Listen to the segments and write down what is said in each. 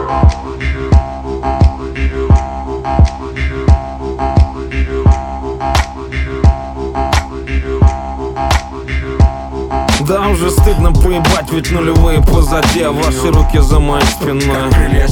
Да, уже стыдно поебать, ведь нулевые позади, а ваши руки за моей спиной.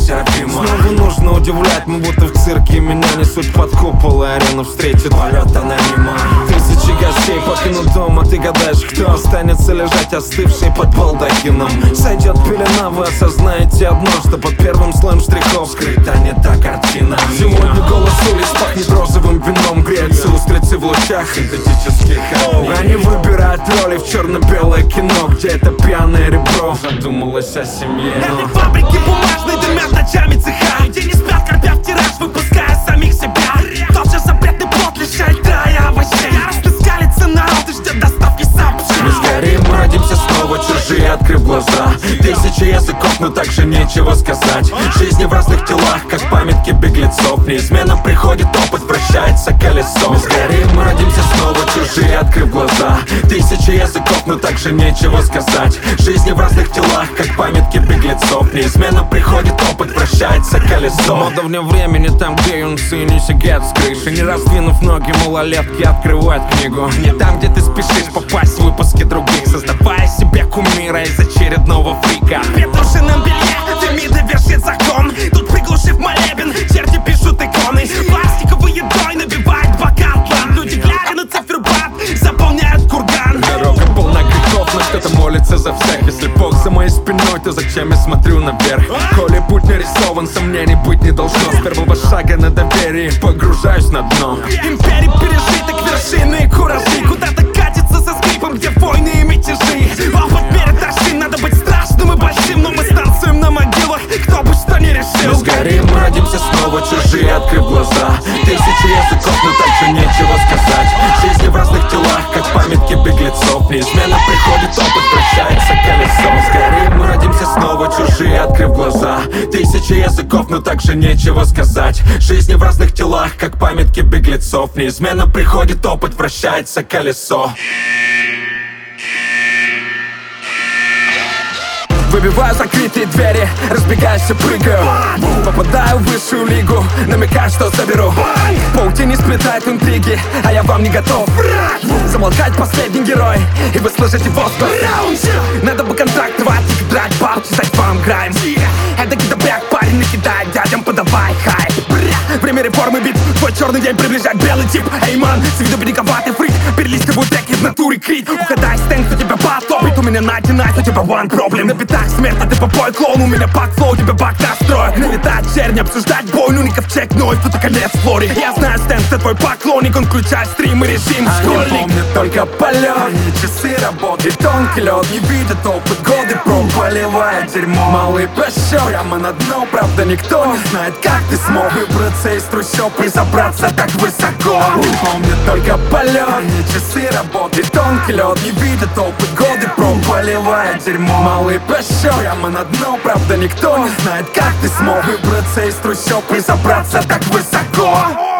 Снова нужно удивлять, мы будто в цирке. Меня несут под купол, и арена встретит полет анонима. Тысячи гостей покинут дом, а ты гадаешь, кто останется лежать остывший под балдахином. Сойдет пелена, вы осознаете одно, что под первым слоем штрихов скрыта не та картина. Сегодня голос улиц пахнет розовым вином, греются устрицы в лучах синтетических огней. Они выбирают роли в черно-белое кино, где это пьяное ребро задумалось о семье. Эти фабрики бумажные дымят ночами цеха, где не спят, корпя в тираж, выпуская самих себя. Тот же запретный плод лишает рая овощей. Яростно скалится народ и ждет доставки сообщений. Мы сгорим, мы родимся снова, чужие, открыв глаза. Тысячи языков, но также нечего сказать. Жизни в разных телах, как памятки беглецов. Неизменно приходит опыт, вращается колесо. Мы сгорим, мы родимся снова, чужие, открыв глаза. Тысячи языков, но также нечего сказать. Жизни в разных телах, как памятки беглецов. Неизменно приходит опыт, вращается колесо. Мода вне времени, там, где юнцы не сидят с крыши. Не раздвинув ноги, малолетки открывают книгу. Не там, где ты спешишь попасть в выпуски других, создавая себе кумира из очередного фрика. В петушином белье Фемида вершит закон. Тут приглушив молебен, черти пишут иконы. Пластиковой едой набивает бокал план. Люди, глядя на циферблат, заполняют курган. Дорога полна грехов, но кто-то молится за всех. Если Бог за моей спиной, то зачем я смотрю наверх? Коли путь нарисован, сомнений быть не должно. С первого шага на доверие погружаюсь на дно. Империи пережиток, вершины куражи. Куда-то катится со скрипом, где войны и мятежи. Опыт мерит аршин, надо быть страшным и большим. Но мы станцуем на могилах, кто бы что ни решил. Мы сгорим, мы родимся снова, чужие, открыв глаза. Тысячи языков, но также нечего сказать. Жизни в разных телах, как памятки беглецов. Неизменно приходит опыт, вращается колесо. Мы сгорим, мы родимся снова, чужие, открыв глаза. Тысячи языков, но также нечего сказать. Жизни в разных телах, как памятки беглецов. Неизменно приходит опыт, вращается колесо. Выбиваю закрытые двери, разбегаюсь и прыгаю. Попадаю в высшую лигу, намекаю, что заберу. Паутине сплетает интриги, а я вам не готов. Замолкать последний герой, и вы слышите возглас. Надо бы контракт рвать, драть бабки, стать вам граем. Это кидобряк, парень, накидай дядям, подавай хайп. Время реформы бит, твой черный день приближает белый тип. Эй, ман, с виду береговатый фрик, перелистываю треки в натуре крит. Угадай стэнк, у тебя потопит, у меня найти найс, у тебя one problem. На битах смерть, а ты попой клоун, у меня бакфлоу, у тебя бак настроек. Налетать чернь, обсуждать бой, ну не ковчег, но это конец флори. Я знаю стэнк, ты твой поклонник, он включает стрим и режим школьник. Они помнят только полет, не часы работы, тонкий лед, не видят опыт, годы проб, поливает дерьмо. Малый пощёк, прямо на дно, правда никто не знает, как ты смог выбраться из трущоб и забраться так высоко. Они помнят только полет, не часы работы, тонкий лед, не видят опыт, годы проб, поливает дерьмо. Малый пощёк, прямо на дно, правда никто не знает, как ты смог выбраться из трущоб и забраться так высоко.